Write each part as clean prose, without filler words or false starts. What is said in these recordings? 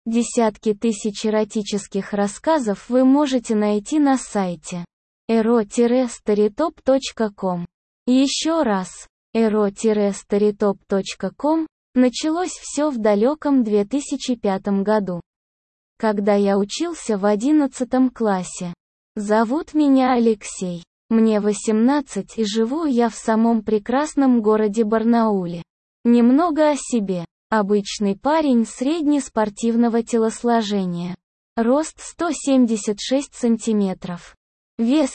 Десятки тысяч эротических рассказов вы можете найти на сайте ero-storytop.com. Еще раз, ero-storytop.com. Началось все в далеком 2005 году, когда я учился в 11 классе. Зовут меня Алексей. Мне 18 и живу я в самом прекрасном городе Барнауле. Немного о себе. Обычный парень среднеспортивного телосложения. Рост 176 сантиметров. Вес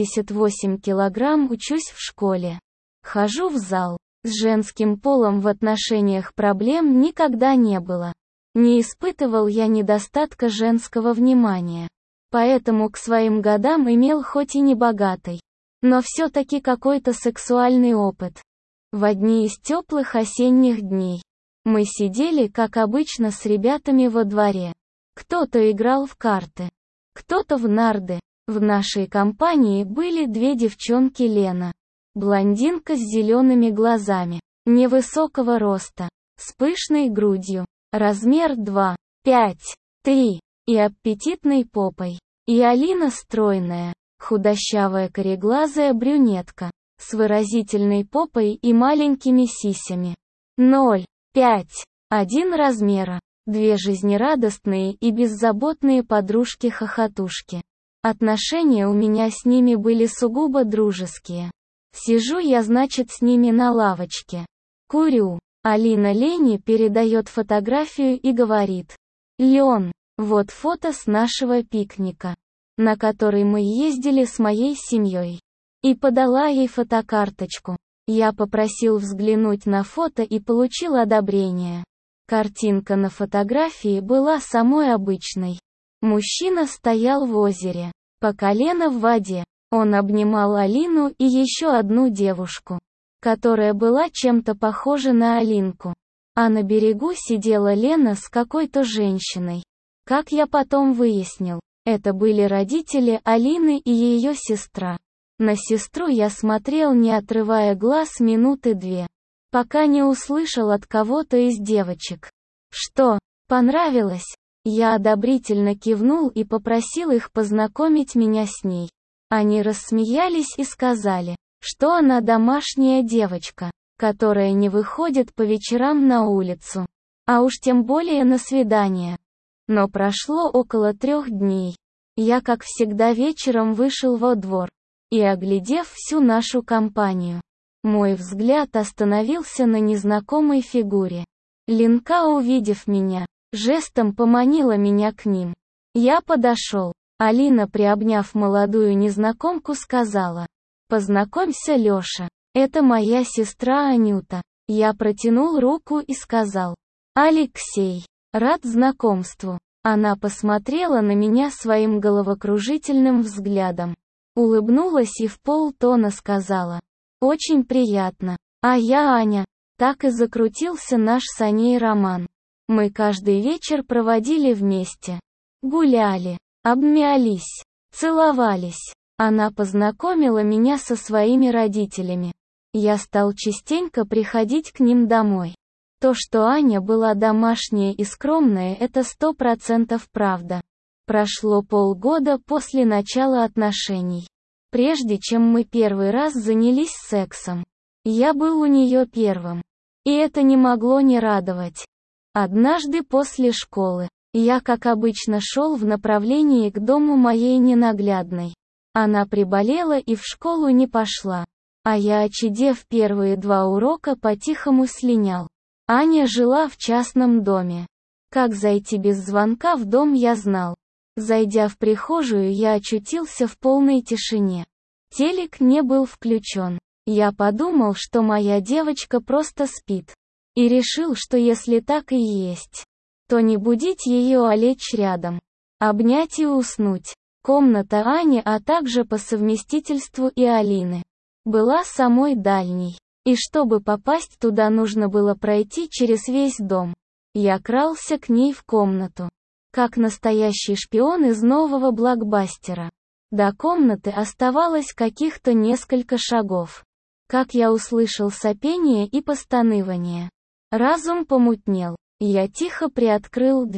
78 килограмм, учусь в школе. Хожу в зал. С женским полом в отношениях проблем никогда не было. Не испытывал я недостатка женского внимания. Поэтому к своим годам имел хоть и не богатый, но все-таки какой-то сексуальный опыт. В одни из теплых осенних дней мы сидели, как обычно, с ребятами во дворе. Кто-то играл в карты, кто-то в нарды. В нашей компании были две девчонки: Лена, блондинка с зелеными глазами, невысокого роста, с пышной грудью, размер 2, 5, 3, и аппетитной попой. И Алина стройная, худощавая кореглазая брюнетка, с выразительной попой и маленькими сисями. 0, 5, 1 размера. Две жизнерадостные и беззаботные подружки-хохотушки. Отношения у меня с ними были сугубо дружеские. Сижу я, значит, с ними на лавочке. Курю. Алина Лене передает фотографию и говорит: «Лен, вот фото с нашего пикника, на который мы ездили с моей семьей». И подала ей фотокарточку. Я попросил взглянуть на фото и получил одобрение. Картинка на фотографии была самой обычной. Мужчина стоял в озере, по колено в воде. Он обнимал Алину и еще одну девушку, которая была чем-то похожа на Алинку. А на берегу сидела Лена с какой-то женщиной. Как я потом выяснил, это были родители Алины и ее сестра. На сестру я смотрел, не отрывая глаз, минуты 2, пока не услышал от кого-то из девочек: «Что, понравилось?» Я одобрительно кивнул и попросил их познакомить меня с ней. Они рассмеялись и сказали, что она домашняя девочка, которая не выходит по вечерам на улицу, а уж тем более на свидания. Но прошло около 3 дней. Я, как всегда, вечером вышел во двор и, оглядев всю нашу компанию, мой взгляд остановился на незнакомой фигуре. Ленка, увидев меня, жестом поманила меня к ним. Я подошел. Алина, приобняв молодую незнакомку, сказала: «Познакомься, Леша, это моя сестра Анюта». Я протянул руку и сказал: «Алексей, рад знакомству». Она посмотрела на меня своим головокружительным взглядом, улыбнулась и в полтона сказала: «Очень приятно. А я Аня». Так и закрутился наш с Аней роман. Мы каждый вечер проводили вместе. Гуляли, обнялись, целовались. Она познакомила меня со своими родителями. Я стал частенько приходить к ним домой. То, что Аня была домашняя и скромная, это 100% правда. Прошло полгода после начала отношений. Прежде чем мы первый раз занялись сексом, я был у нее первым. И это не могло не радовать. Однажды после школы, я, как обычно, шел в направлении к дому моей ненаглядной. Она приболела и в школу не пошла. А я, очедев первые 2 урока, по-тихому слинял. Аня жила в частном доме. Как зайти без звонка в дом, я знал. Зайдя в прихожую, я очутился в полной тишине. Телек не был включен. Я подумал, что моя девочка просто спит. И решил, что если так и есть, то не будить ее, а лечь рядом, обнять и уснуть. Комната Ани, а также по совместительству и Алины, была самой дальней. И чтобы попасть туда, нужно было пройти через весь дом. Я крался к ней в комнату, как настоящий шпион из нового блокбастера. До комнаты оставалось каких-то несколько шагов. Как я услышал сопение и постанывание. Разум помутнел. Я тихо приоткрыл дверь.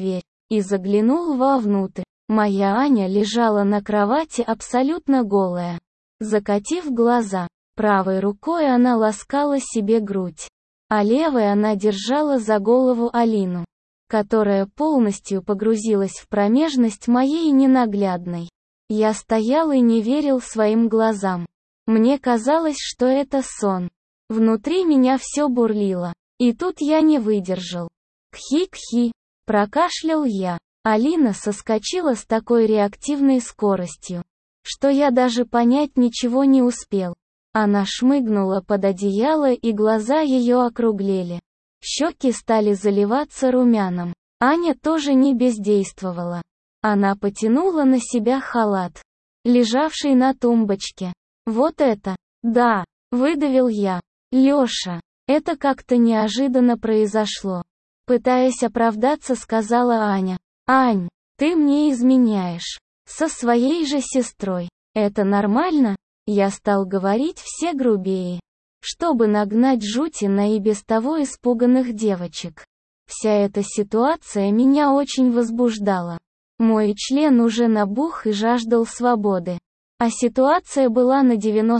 и заглянул вовнутрь. Моя Аня лежала на кровати абсолютно голая. Закатив глаза, правой рукой она ласкала себе грудь, а левой она держала за голову Алину, которая полностью погрузилась в промежность моей ненаглядной. Я стоял и не верил своим глазам. Мне казалось, что это сон. Внутри меня все бурлило. И тут я не выдержал. «Кхи-кхи», прокашлял я. Алина соскочила с такой реактивной скоростью, что я даже понять ничего не успел. Она шмыгнула под одеяло, и глаза ее округлели. Щеки стали заливаться румяном. Аня тоже не бездействовала. Она потянула на себя халат, лежавший на тумбочке. «Вот это, да!» — выдавил я. «Лёша, это как-то неожиданно произошло». Пытаясь оправдаться, сказала Аня. «Ань, ты мне изменяешь. Со своей же сестрой. Это нормально?» Я стал говорить все грубее, чтобы нагнать жути на и без того испуганных девочек. Вся эта ситуация меня очень возбуждала. Мой член уже набух и жаждал свободы. А ситуация была на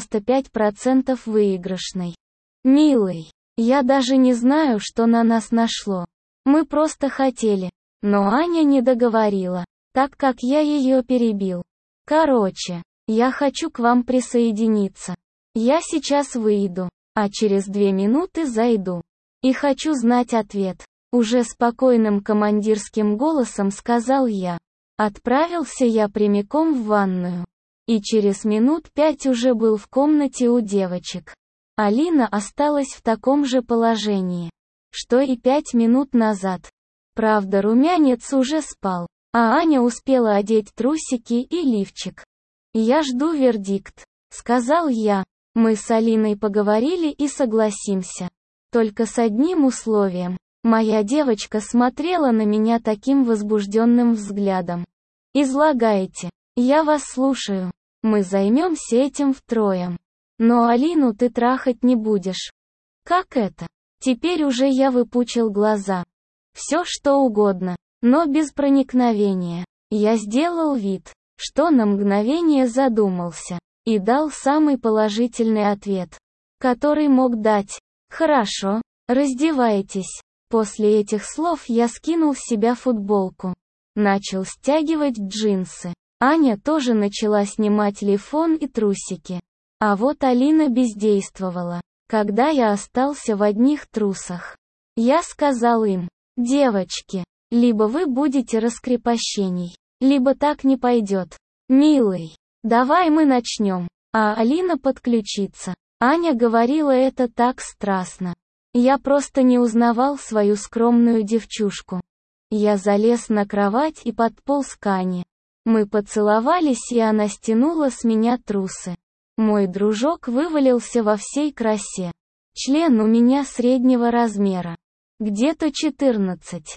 95% выигрышной. «Милый, я даже не знаю, что на нас нашло. Мы просто хотели». Но Аня не договорила, так как я ее перебил. «Короче, я хочу к вам присоединиться. Я сейчас выйду, а через 2 минуты зайду. И хочу знать ответ». Уже спокойным командирским голосом сказал я. Отправился я прямиком в ванную. И через минут 5 уже был в комнате у девочек. Алина осталась в таком же положении, что и 5 минут назад. Правда, румянец уже спал, а Аня успела одеть трусики и лифчик. «Я жду вердикт», — сказал я. «Мы с Алиной поговорили и согласимся. Только с одним условием». Моя девочка смотрела на меня таким возбужденным взглядом. «Излагайте. Я вас слушаю. Мы займемся этим втроем. Но Алину ты трахать не будешь». «Как это?» Теперь уже я выпучил глаза. «Все что угодно, но без проникновения». Я сделал вид, что на мгновение задумался, и дал самый положительный ответ, который мог дать. «Хорошо, раздевайтесь». После этих слов я скинул с себя футболку. Начал стягивать джинсы. Аня тоже начала снимать лифон и трусики. А вот Алина бездействовала, когда я остался в одних трусах. Я сказал им: «Девочки, либо вы будете раскрепощений, либо так не пойдет. Милый, давай мы начнем». А Алина подключится. Аня говорила это так страстно. Я просто не узнавал свою скромную девчушку. Я залез на кровать и подполз к Ане. Мы поцеловались, и она стянула с меня трусы. Мой дружок вывалился во всей красе. Член у меня среднего размера. Где-то 14-15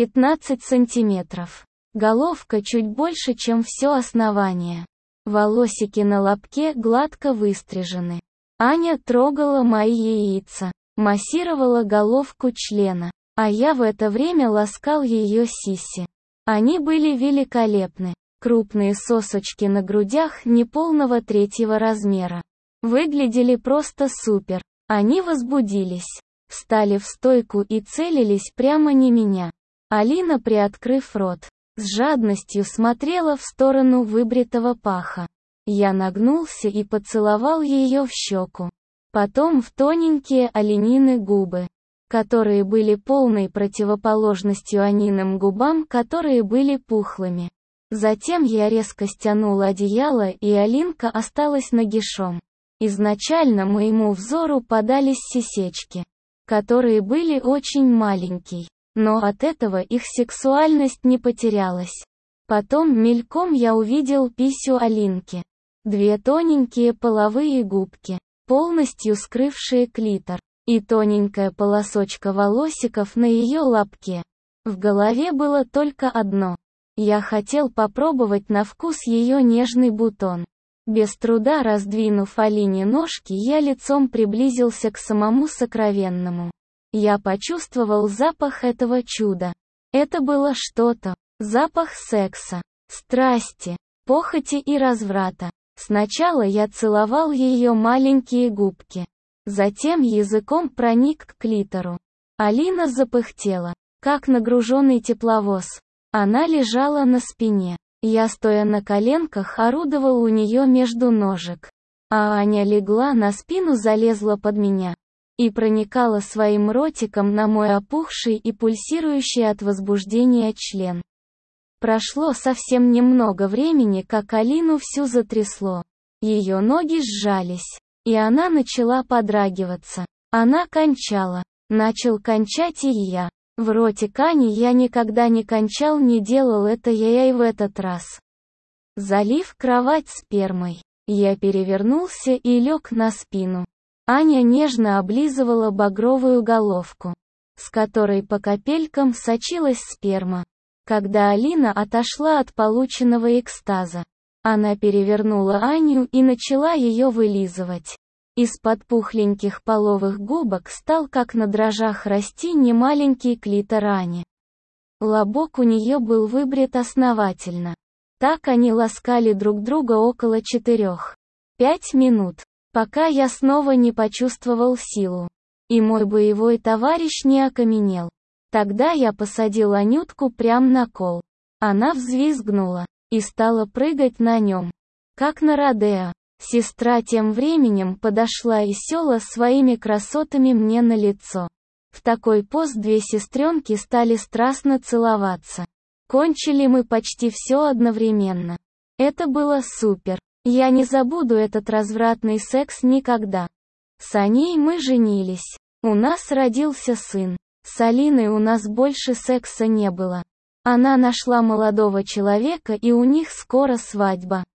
сантиметров. Головка чуть больше, чем все основание. Волосики на лобке гладко выстрижены. Аня трогала мои яйца, массировала головку члена, а я в это время ласкал ее сиси. Они были великолепны. Крупные сосочки на грудях неполного 3-го размера. Выглядели просто супер. Они возбудились, встали в стойку и целились прямо не меня. Алина, приоткрыв рот, с жадностью смотрела в сторону выбритого паха. Я нагнулся и поцеловал ее в щеку. Потом в тоненькие Аленины губы, которые были полной противоположностью Аниным губам, которые были пухлыми. Затем я резко стянул одеяло, и Алинка осталась нагишом. Изначально моему взору подались сисечки, которые были очень маленькие, но от этого их сексуальность не потерялась. Потом мельком я увидел писю Алинки. 2 тоненькие половые губки, полностью скрывшие клитор, и тоненькая полосочка волосиков на ее лобке. В голове было только одно. Я хотел попробовать на вкус ее нежный бутон. Без труда раздвинув Алине ножки, я лицом приблизился к самому сокровенному. Я почувствовал запах этого чуда. Это было что-то Запах секса, страсти, похоти и разврата. Сначала я целовал ее маленькие губки. Затем языком проник к клитору. Алина запыхтела, как нагруженный тепловоз. Она лежала на спине. Я, стоя на коленках, орудовал у нее между ножек. А Аня легла на спину, залезла под меня и проникала своим ротиком на мой опухший и пульсирующий от возбуждения член. Прошло совсем немного времени, как Алину всю затрясло. Ее ноги сжались, и она начала подрагиваться. Она кончала. Начал кончать и я. В ротик Ани я никогда не кончал, не делал это я и в этот раз. Залив кровать спермой, я перевернулся и лег на спину. Аня нежно облизывала багровую головку, с которой по капелькам сочилась сперма. Когда Алина отошла от полученного экстаза, она перевернула Аню и начала ее вылизывать. Из-под пухленьких половых губок стал как на дрожжах расти немаленький клитор Ани. Лобок у нее был выбрит основательно. Так они ласкали друг друга около 4-5 минут, пока я снова не почувствовал силу, и мой боевой товарищ не окаменел. Тогда я посадил Анютку прямо на кол. Она взвизгнула и стала прыгать на нем, как на родео. Сестра тем временем подошла и села своими красотами мне на лицо. В такой поз две сестренки стали страстно целоваться. Кончили мы почти все одновременно. Это было супер. Я не забуду этот развратный секс никогда. С Аней мы женились. У нас родился сын. С Алиной у нас больше секса не было. Она нашла молодого человека, и у них скоро свадьба.